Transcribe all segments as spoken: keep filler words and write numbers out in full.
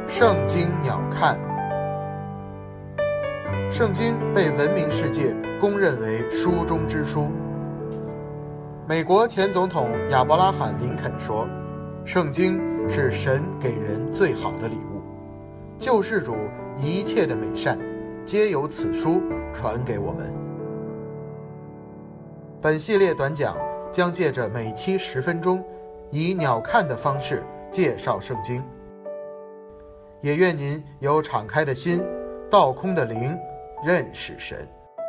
圣经鸟瞰。圣经被文明世界公认为书中之书。美国前总统亚伯拉罕·林肯说，圣经是神给人最好的礼物，救世主一切的美善皆由此书传给我们。本系列短讲将借着每期十分钟，以鸟瞰的方式介绍圣经。也愿您有敞开的心，倒空的灵，认识神。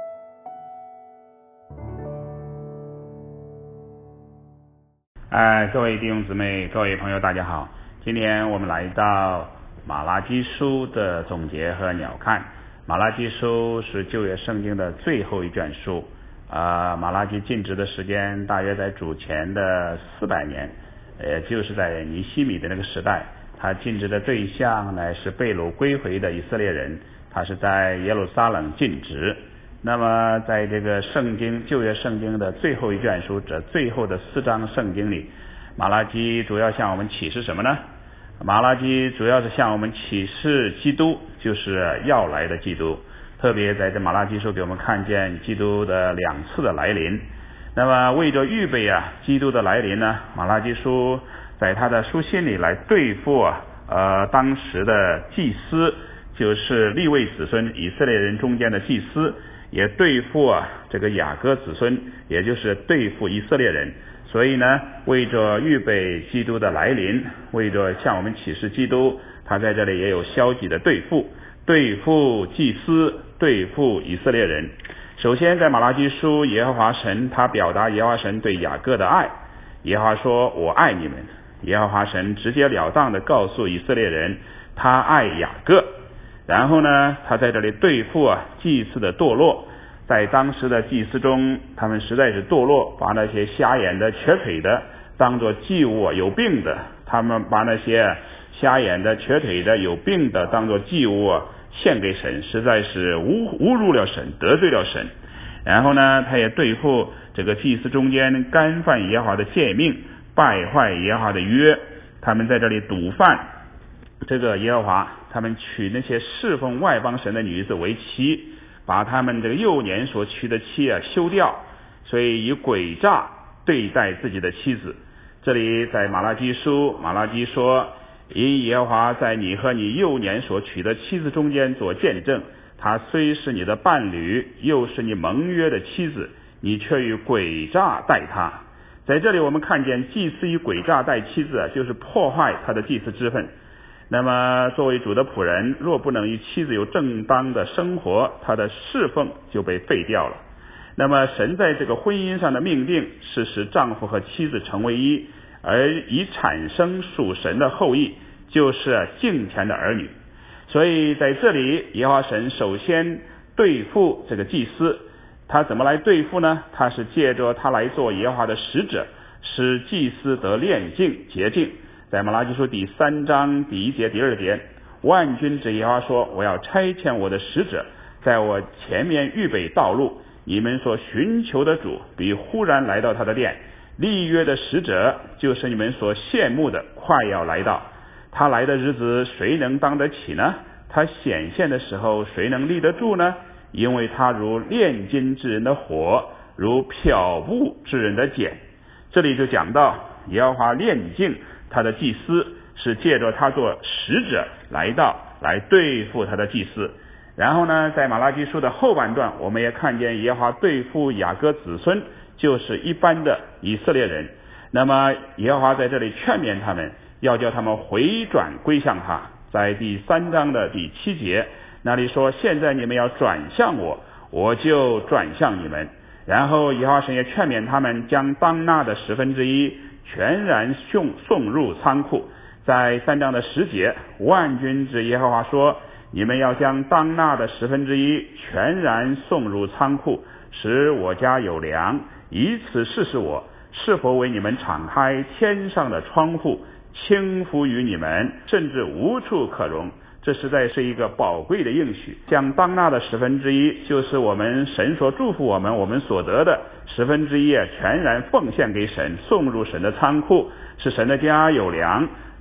呃，各位弟兄姊妹，各位朋友，大家好。今天我们来到马拉基书的总结和鸟瞰。马拉基书是旧约圣经的最后一卷书。呃，马拉基禁止的时间大约在主前的四百年，也就是在尼希米的那个时代。他禁止的对象乃是被掳归回的以色列人，他是在耶路撒冷禁止。那么在这个圣经旧约圣经的最后一卷书，这最后的四章圣经里，马拉基主要向我们启示什么呢？马拉基主要是向我们启示基督，就是要来的基督。特别在这马拉基书给我们看见基督的两次的来临。那么为着预备啊基督的来临呢，马拉基书在他的书信里来对付啊呃当时的祭司，就是利未子孙以色列人中间的祭司，也对付啊这个雅各子孙，也就是对付以色列人。所以呢，为着预备基督的来临，为着向我们启示基督，他在这里也有消极的对付，对付祭司，对付以色列人。首先在马拉基书，耶和华神他表达耶和华神对雅各的爱，耶和华说我爱你们。耶和华神直截了当的告诉以色列人他爱雅各。然后呢，他在这里对付啊祭司的堕落。在当时的祭司中，他们实在是堕落，把那些瞎眼的瘸腿的当作祭物，有病的他们把那些瞎眼的瘸腿的有病的当作祭物献给神，实在是侮侮辱了神，得罪了神。然后呢，他也对付这个祭司中间干犯耶和华的诫命，败坏耶和华的约，他们在这里赌犯这个耶和华，他们娶那些侍奉外邦神的女子为妻，把他们这个幼年所娶的妻啊休掉，所以以诡诈对待自己的妻子。这里在马拉基书，马拉基说，因耶和华在你和你幼年所娶的妻子中间做见证，他虽是你的伴侣，又是你盟约的妻子，你却以诡诈待他。在这里我们看见祭司以诡诈待妻子啊，就是破坏他的祭司之分。那么作为主的仆人，若不能与妻子有正当的生活，他的侍奉就被废掉了。那么神在这个婚姻上的命定是使丈夫和妻子成为一，而以产生属神的后裔，就是敬虔的儿女。所以在这里耶和华神首先对付这个祭司，他怎么来对付呢？他是借着他来做耶和华的使者，使祭司得炼净洁净。在马拉基书第三章第一节第二节，万军之耶和华说，我要差遣我的使者在我前面预备道路，你们所寻求的主必忽然来到他的殿，立约的使者就是你们所羡慕的快要来到。他来的日子谁能当得起呢？他显现的时候谁能立得住呢？因为他如炼金之人的火，如漂布之人的碱。这里就讲到耶和华炼净他的祭司，是借着他做使者来到，来对付他的祭司。然后呢，在马拉基书的后半段，我们也看见耶和华对付雅各子孙，就是一般的以色列人。那么耶和华在这里劝勉他们，要叫他们回转归向他。在第三章的第七节那里说，现在你们要转向我，我就转向你们。然后耶和华神也劝勉他们将当纳的十分之一全然送送入仓库。在三章的十节，万军之耶和华说，你们要将当纳的十分之一全然送入仓库，使我家有粮，以此试试我是否为你们敞开天上的窗户，倾覆于你们，甚至无处可容。这实在是一个宝贵的应许。将当纳的十分之一，就是我们神所祝福我们我们所得的十分之一全然奉献给神，送入神的仓库，使神的家有粮，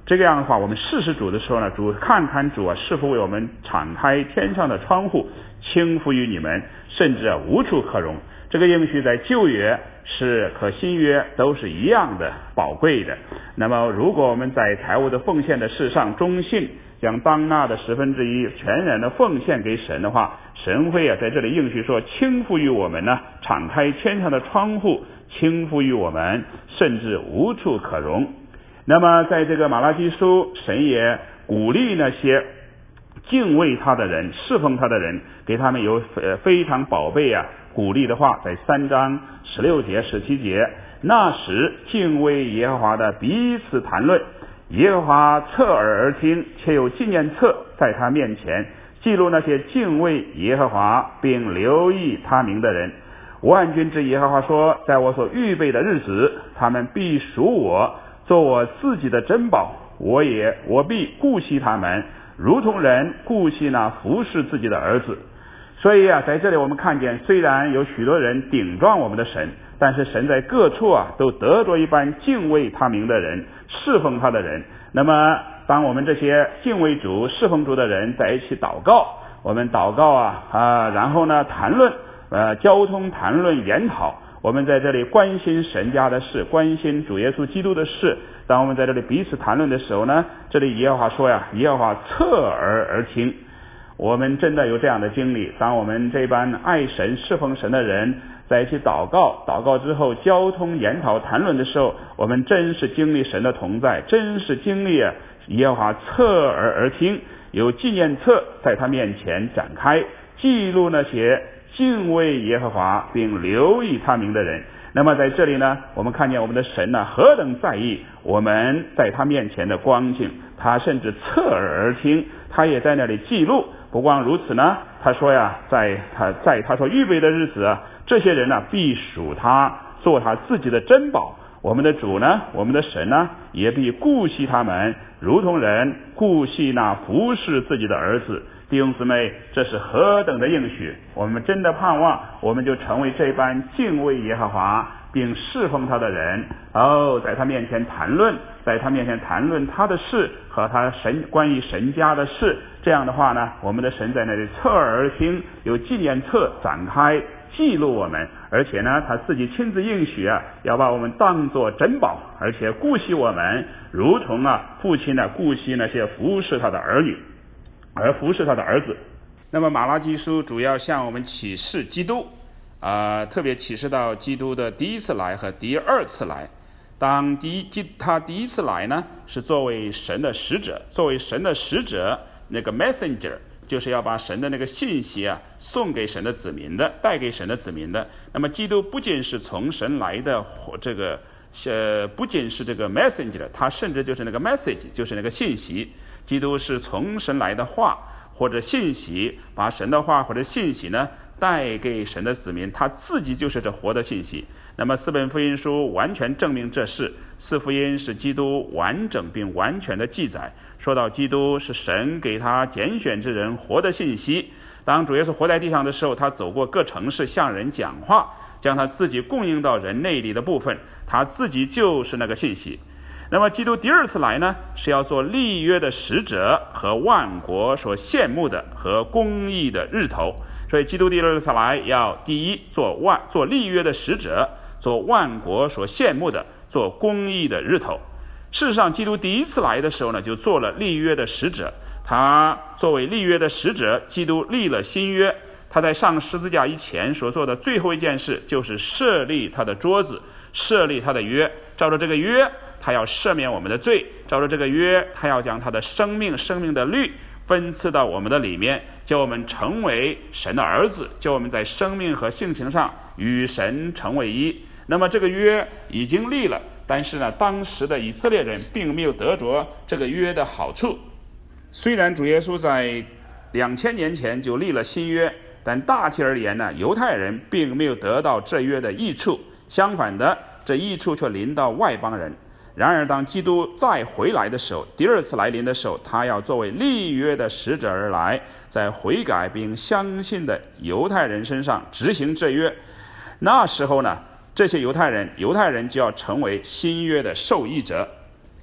这个样的话，我们试试主的时候呢，主看看主啊是否为我们敞开天上的窗户，倾覆于你们，甚至啊无处可容。这个应许在旧约是和新约都是一样的宝贵的。那么如果我们在财务的奉献的事上忠信，将当纳的十分之一全然的奉献给神的话，神会啊在这里应许说，倾覆于我们呢，敞开天上的窗户，倾覆于我们，甚至无处可容。那么在这个马拉基书，神也鼓励那些敬畏他的人，侍奉他的人，给他们有呃非常宝贝啊鼓励的话，在三章十六节十七节，那时敬畏耶和华的彼此谈论，耶和华侧耳而听，且有纪念册在他面前，记录那些敬畏耶和华并留意他名的人。万军之耶和华说，在我所预备的日子，他们必属我，做我自己的珍宝，我也我必顾惜他们，如同人顾惜那服侍自己的儿子。所以啊，在这里我们看见，虽然有许多人顶撞我们的神，但是神在各处啊都得着一般敬畏他名的人，侍奉他的人。那么当我们这些敬畏主侍奉主的人在一起祷告，我们祷告啊啊，然后呢谈论呃交通谈论研讨，我们在这里关心神家的事，关心主耶稣基督的事。当我们在这里彼此谈论的时候呢，这里耶和华说呀，耶和华侧耳而听。我们真的有这样的经历，当我们这般爱神侍奉神的人在一起祷告，祷告之后交通研讨谈论的时候，我们真是经历神的同在，真是经历耶和华侧耳而听，有纪念册在他面前展开，记录那些敬畏耶和华并留意他名的人。那么在这里呢，我们看见我们的神呢何等在意我们在他面前的光景，他甚至侧耳而听，他也在那里记录。不光如此呢，他说呀，在他在他所预备的日子啊，这些人呢必属他，做他自己的珍宝。我们的主呢，我们的神呢，也必顾惜他们，如同人顾惜那服侍自己的儿子。弟兄姊妹，这是何等的应许！我们真的盼望我们就成为这般敬畏耶和华并侍奉他的人。哦，在他面前谈论，在他面前谈论他的事和他神关于神家的事。这样的话呢，我们的神在那里侧耳而听，有纪念册展开记录我们，而且呢他自己亲自应许啊，要把我们当作珍宝，而且顾惜我们，如同啊父亲呢顾惜那些服侍他的儿女，而服侍他的儿子。那么马拉基书主要向我们启示基督啊、呃，特别启示到基督的第一次来和第二次来。当第一他第一次来呢，是作为神的使者，作为神的使者，那个 messenger 就是要把神的那个信息啊送给神的子民的，带给神的子民的。那么基督不仅是从神来的这个呃，不仅是这个 messenger， 他甚至就是那个 message， 就是那个信息。基督是从神来的话或者信息，把神的话或者信息呢带给神的子民，他自己就是这活的信息。那么四本福音书完全证明这事，四福音是基督完整并完全的记载，说到基督是神给他拣选之人活的信息。当主耶稣活在地上的时候，他走过各城市向人讲话，将他自己供应到人内里的部分，他自己就是那个信息。那么基督第二次来呢，是要做立约的使者和万国所羡慕的和公义的日头。所以基督第二次来要第一做万做立约的使者，做万国所羡慕的，做公义的日头。事实上基督第一次来的时候呢，就做了立约的使者。他作为立约的使者，基督立了新约。他在上十字架以前所做的最后一件事，就是设立他的桌子，设立他的约。照着这个约，他要赦免我们的罪，照着这个约，他要将他的生命生命的律分赐到我们的里面，叫我们成为神的儿子，叫我们在生命和性情上与神成为一。那么这个约已经立了，但是呢，当时的以色列人并没有得着这个约的好处。虽然主耶稣在两千年前就立了新约，但大体而言呢，犹太人并没有得到这约的益处，相反的，这益处却临到外邦人。然而当基督再回来的时候，第二次来临的时候，他要作为立约的使者而来，在悔改并相信的犹太人身上执行这约。那时候呢，这些犹太人犹太人就要成为新约的受益者。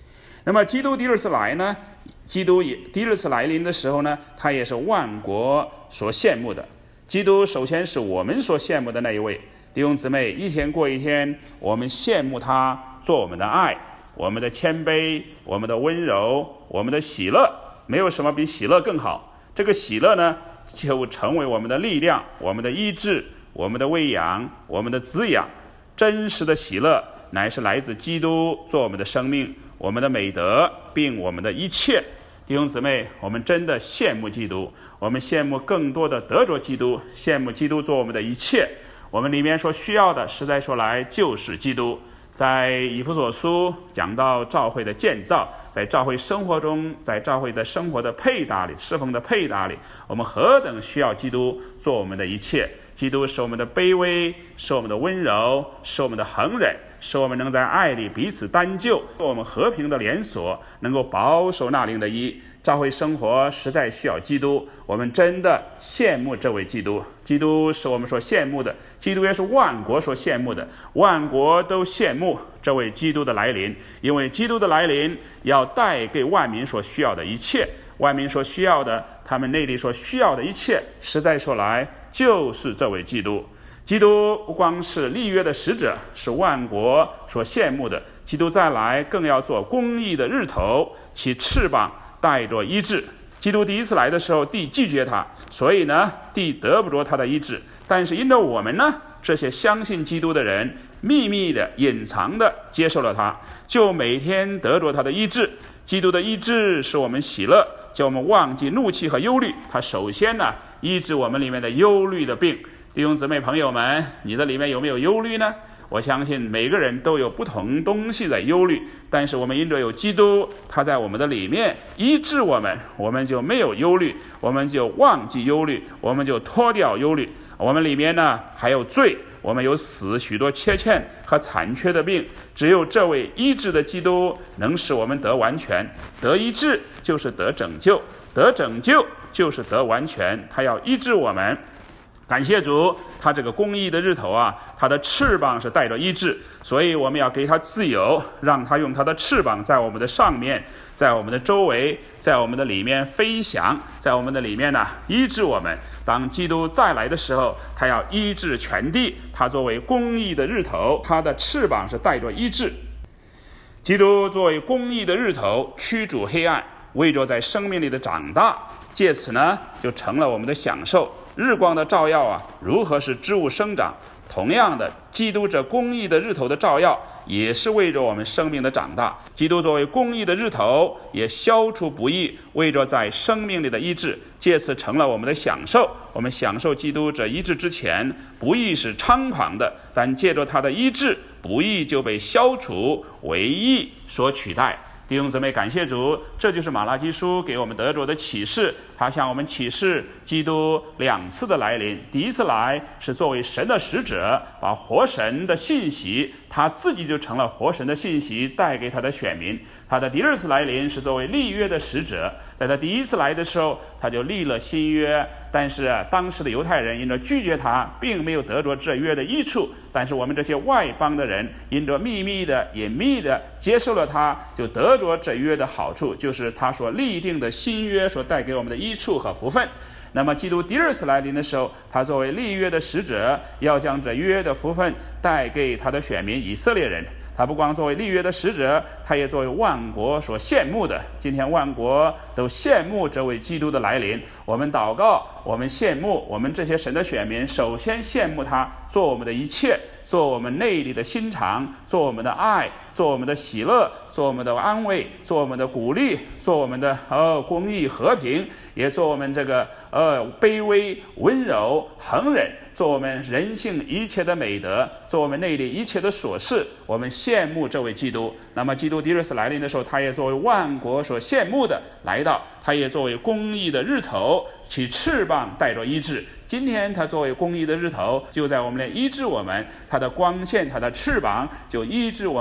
那么基督第二次来呢，基督也第二次来临的时候呢，他也是万国所羡慕的。基督首先是我们所羡慕的那一位。弟兄姊妹，一天过一天，我们羡慕他做我们的爱，我们的谦卑，我们的温柔，我们的喜乐，没有什么比喜乐更好。这个喜乐呢，就成为我们的力量，我们的医治，我们的喂养，我们的滋养。真实的喜乐乃是来自基督做我们的生命，我们的美德，并我们的一切。弟兄姊妹，我们真的羡慕基督，我们羡慕更多的得着基督，羡慕基督做我们的一切。我们里面所需要的，实在说来就是基督。在以弗所书讲到教会的建造，在教会生活中，在教会的生活的配搭里，侍奉的配搭里，我们何等需要基督做我们的一切。基督是我们的卑微，是我们的温柔，是我们的恒忍，使我们能在爱里彼此担救，我们和平的连锁，能够保守那灵的一。教会生活实在需要基督，我们真的羡慕这位基督。基督是我们所羡慕的，基督也是万国所羡慕的，万国都羡慕这位基督的来临，因为基督的来临要带给万民所需要的一切，万民所需要的，他们内里所需要的一切，实在说来就是这位基督。基督不光是立约的使者，是万国所羡慕的，基督再来更要做公义的日头，其翅膀带着医治。基督第一次来的时候，地拒绝他，所以呢，地得不着他的医治。但是因着我们呢，这些相信基督的人，秘密的、隐藏的接受了他，就每天得着他的医治。基督的医治使我们喜乐，叫我们忘记怒气和忧虑。他首先呢，医治我们里面的忧虑的病。弟兄姊妹朋友们，你的里面有没有忧虑呢？我相信每个人都有不同东西在忧虑，但是我们因着有基督，他在我们的里面医治我们，我们就没有忧虑，我们就忘记忧虑，我们就脱掉忧虑。我们里面呢还有罪，我们有死许多缺欠和残缺的病，只有这位医治的基督能使我们得完全。得医治就是得拯救，得拯救就是得完全，他要医治我们。感谢主，他这个公义的日头啊，他的翅膀是带着医治，所以我们要给他自由，让他用他的翅膀在我们的上面，在我们的周围，在我们的里面飞翔，在我们的里面呢医治我们。当基督再来的时候，他要医治全地，他作为公义的日头，他的翅膀是带着医治。基督作为公义的日头，驱逐黑暗，为着在生命里的长大，借此呢就成了我们的享受。日光的照耀啊，如何使植物生长？同样的，基督这公义的日头的照耀，也是为着我们生命的长大。基督作为公义的日头，也消除不义，为着在生命里的医治，借此成了我们的享受。我们享受基督这医治之前，不义是猖狂的，但借着他的医治，不义就被消除，为义所取代。弟兄姊妹，感谢主，这就是马拉基书给我们得着的启示。他向我们启示基督两次的来临，第一次来是作为神的使者，把活神的信息，他自己就成了活神的信息带给他的选民。他的第二次来临是作为立约的使者，在他第一次来的时候，他就立了新约，但是、啊、当时的犹太人因着拒绝他，并没有得着这约的益处。但是我们这些外邦的人，因着秘密的、隐秘的接受了他，就得着这约的好处，就是他所立定的新约所带给我们的益处和福分。那么基督第二次来临的时候，他作为立约的使者，要将这约的福分带给他的选民以色列人。他不光作为立约的使者，他也作为万国所羡慕的。今天万国都羡慕这位基督的来临，我们祷告，我们羡慕，我们这些神的选民首先羡慕他做我们的一切，做我们内里的心肠，做我们的爱，做我们的喜乐，做我们的安慰，做我们的鼓励，做我们的呃公义和平，也做我们这个呃卑微温柔恒忍，做我们人性一切的美德，做我们内里一切的琐事。我们羡慕这位基督。那么基督第二次来临的时候，他也作为万国所羡慕的来到，他也作为公义的日头，其翅膀带着医治。今天他作为公义的日头，就在我们里医治我们，他的光线，他的翅膀就医治我们内里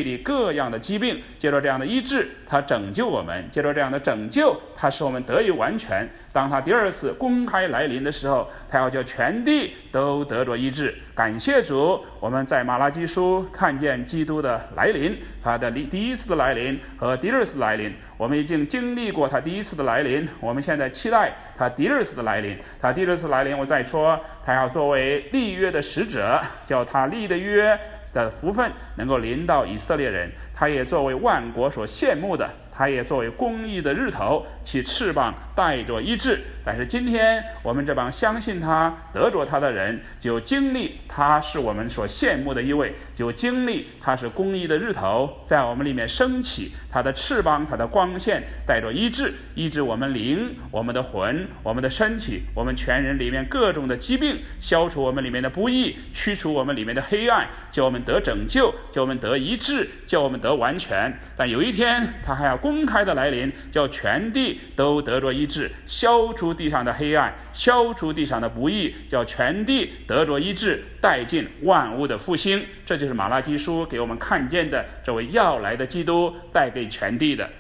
理各样的疾病，借着这样的医治，他拯救我们，借着这样的拯救，他使我们得以完全。当他第二次公开来临的时候，他要叫全地都得着医治。感谢主，我们在马拉基书看见基督的来临，他的第一次的来临和第二次的来临。我们已经经历过他第一次的来临，我们现在期待他第二次的来临。他第二次来临，我再说，他要作为立约的使者，叫他立的约的福分能够临到以色列人。他也作为万国所羡慕的，他也作为公义的日头，其翅膀带着医治。但是今天我们这帮相信他得着他的人，就经历他是我们所羡慕的一位，就经历他是公义的日头在我们里面升起，他的翅膀，他的光线带着医治，医治我们灵，我们的魂，我们的身体，我们全人里面各种的疾病，消除我们里面的不义，驱除我们里面的黑暗，叫我们得拯救，叫我们得医治，叫我们得完全。但有一天他还要公开的来临，叫全地都得着医治，消除地上的黑暗，消除地上的不义，叫全地得着医治，带进万物的复兴。这就是马拉基书给我们看见的这位要来的基督带给全地的。